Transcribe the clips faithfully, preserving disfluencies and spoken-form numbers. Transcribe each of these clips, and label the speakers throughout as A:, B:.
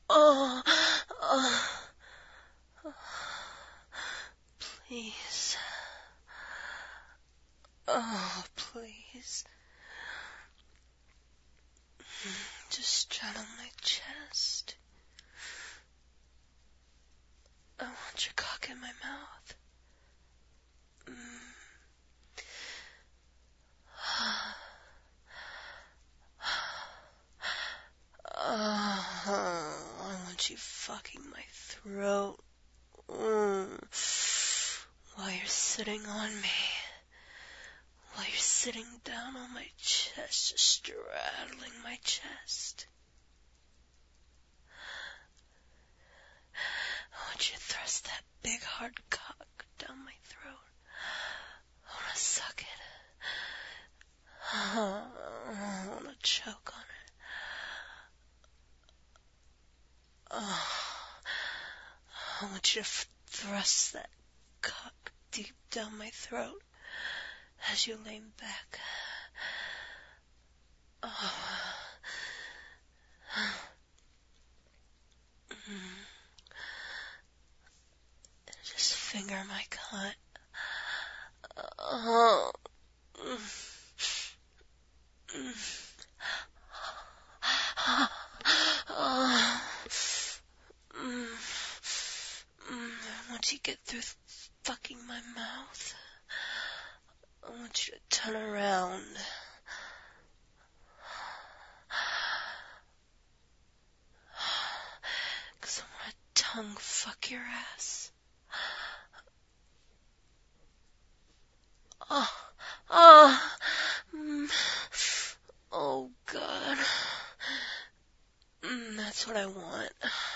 A: Oh, oh, please. Oh, please. Just straddle my chest. I want your cock in my mouth. Mm. Oh, I want you fucking my throat. Mm. While you're sitting on me. While you're sitting down on my chest, just straddling my chest. I want you to thrust that big hard cock down my throat. I want to suck it. I want to choke on it. Oh, I want you to f- thrust that cock deep down my throat as you lean back. Oh. Mm. Just finger my cunt. Oh. Mm. Mm. Oh. Mm. Mm. Once you get through fucking my mouth, I want you to turn around. Cause I want to tongue fuck your ass. Oh, oh, mm, oh God. Mm, that's what I want.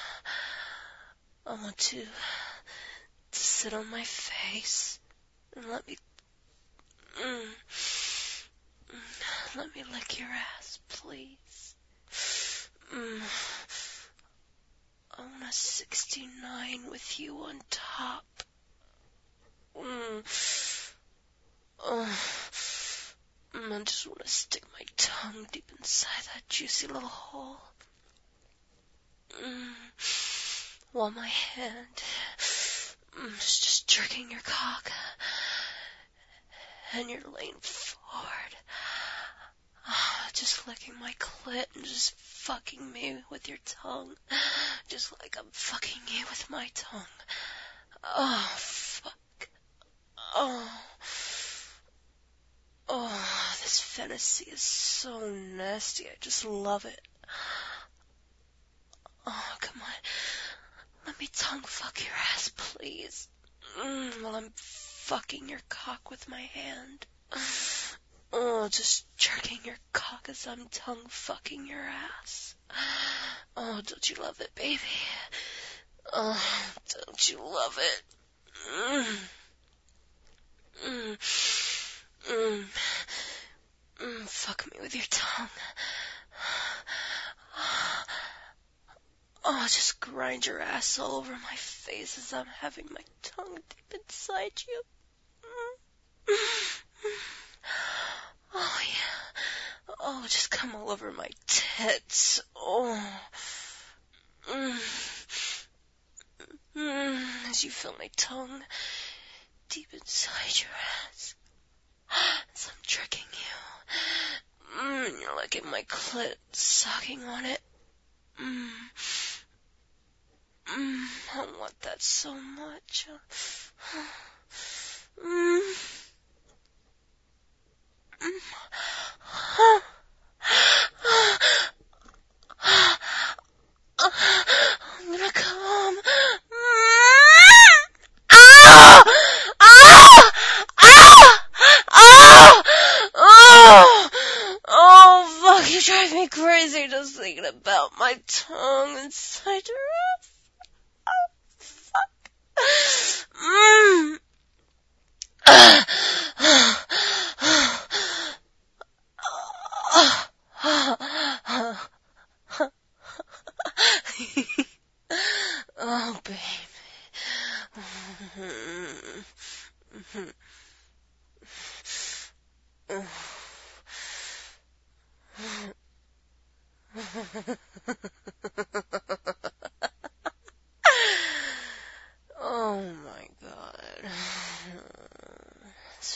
A: I want to, to sit on my face and let me, mm, mm, let me lick your ass, please. Mm, I want a sixty-nine with you on top. Mm, oh. I just want to stick my tongue deep inside that juicy little hole. Mm. While my hand mm, is just jerking your cock. And you're laying forward. Oh, just licking my clit and just fucking me with your tongue. Just like I'm fucking you with my tongue. Oh, fuck. Oh. Oh, this fantasy is so nasty. I just love it. Oh, come on. Let me tongue fuck your ass, please. Mm, while I'm fucking your cock with my hand. Oh, just jerking your cock as I'm tongue fucking your ass. Oh, don't you love it, baby? Oh, don't you love it? Mm. Mm. Mm. Mm. Fuck me with your tongue. Oh, just grind your ass all over my face as I'm having my tongue deep inside you. Mm. Oh, yeah. Oh, just come all over my tits. Oh. Mm. Mm. As you feel my tongue deep inside your ass. As I'm tricking you. Mm. You're licking my clit, sucking on it. Mm. Mm. I want that so much. Mm. Mm. I'm gonna come. Ah! Ah! Ah! Ah! Oh! Oh, fuck, you drive me crazy just thinking about my tongue inside your ass. Oh, fuck. Mm. Oh, baby.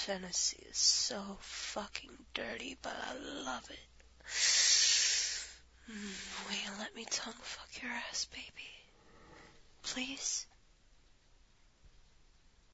A: fantasy is so fucking dirty, but I love it. Mm, will you let me tongue fuck your ass, baby? Please?